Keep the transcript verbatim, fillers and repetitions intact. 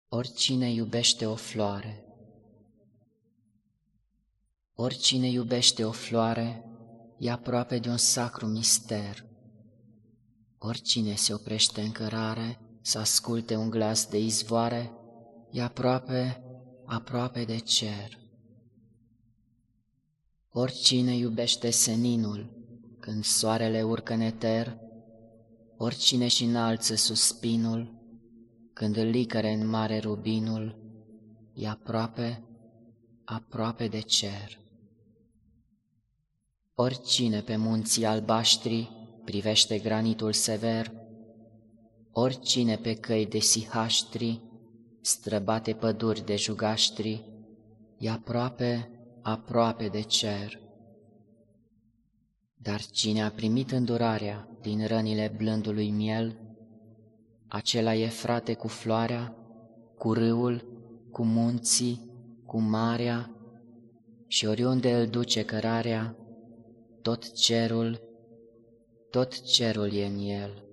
Oricine iubește o floare, oricine iubește o floare, e aproape de un sacru mister. Oricine se oprește în cărare să asculte un glas de izvoare, e aproape, aproape de cer. Oricine iubește seninul când soarele urcă în eter, oricine și înalță suspinul când îl licăre în mare rubinul, e aproape, aproape de cer. Oricine pe munții albaștri privește granitul sever, oricine pe căi de sihaștri străbate păduri de jugaștri, e aproape, aproape de cer. Dar cine a primit îndurarea din rănile blândului miel, acela e frate cu floarea, cu râul, cu munții, cu marea, și oriunde îl duce cărarea, tot cerul, tot cerul e în el.